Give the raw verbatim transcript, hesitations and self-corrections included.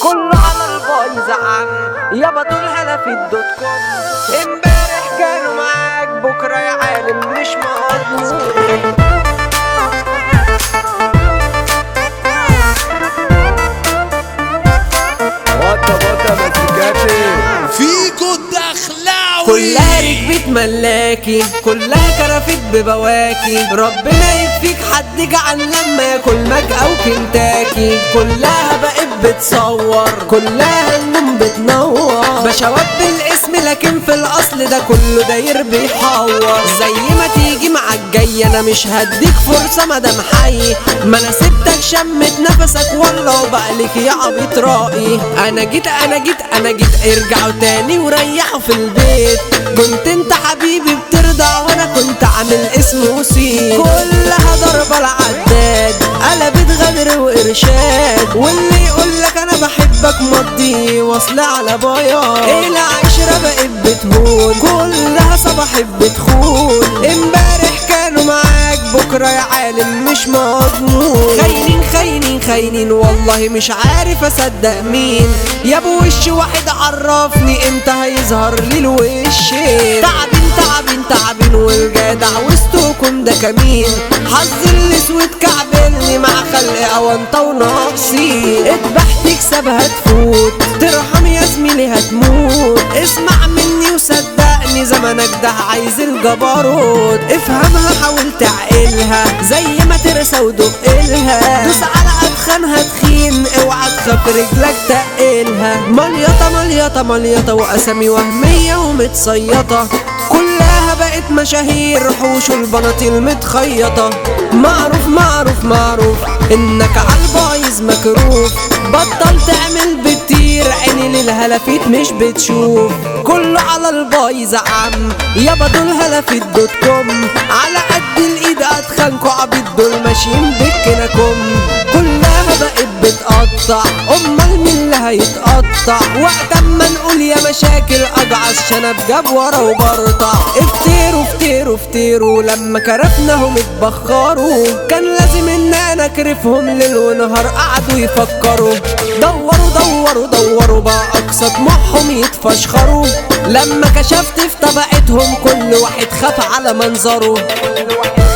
كله على البايظ عم يابا دول هلا في الدوت كوم. امبارح كانوا معاك بكره يا عالم مش مقضي. فيكو الدخلاوي كلها ركبت ملاكي كلها كرفت ببواكي، ربنا يكفيك حد جعل لما ياكل ماك او كنتاكي. كلها بقت بتصور كلها النوم بتنور، بشوات بالاسم لكن في الاصل ده كله داير بيحور. زي ما تيجي معاك جاي انا مش هديك فرصه مدام حي، ما انا سبتك شمت نفسك والله وبقلك يا عبيط رائي. انا جيت انا جيت انا جيت ارجعوا تاني وريحوا في البيت، كنت انت حبيبي بترضى وانا كنت عامل اسم وسيم. كلها ضربة العداد قلبت غدر وارشاد، واللي يقولك انا بحبك مضي واصل على بياض. ايه العشرة بقت بتهون كلها صباحت بتخون، امبارح كانوا معاك بكرة يا عالم مش مضمون. خاينين خاينين خاينين والله مش عارف اصدق مين، يا ابو وش واحد عرفني امتى هيظهر لي الوش. تعبين تعبين تعبين والجدع وسطكم ده كمين، حظ الاسود كعبلني مع خلق اوانطه وناقصين. اذبح تكسب هتفوت ترحم يا زميلي هتموت، اسمع مني وصدقني زمانك ده عايز الجبروت. افهمها حاول تعقلها زي ما ترسى ودقلها، دوس على ادخنها تخين اوعى تخاف رجلك تقلها. مليطه مليطه مليطه واسامي وهميه ومتصيطه، كلها بقت مشاهير حوش البناطيل متخيطه. معروف معروف معروف انك عالبايظ مكروف، بطل تعمل بتطير عيني للهلافيت مش بتشوف. كله على البايظ عم يابا دول هلافيت دوت كوم، على قد الايد اتخانكوا عبيط دول ماشيين بكناكم. كلها بقت بتقطع امال مين اللي هيتقطع، وقت اما نقول يا مشاكل اجعص شنب جاب ورا وبرطع. افتروا افتروا افتروا لما كرفناهم اتبخروا، كان لازم ان انا اكرفهم ليل ونهار قعدوا يفكروا. دوروا دوروا دوروا بقى اقصى طموحهم يتفشخروا، لما كشفت في طبقتهم كل واحد خاف على منظره.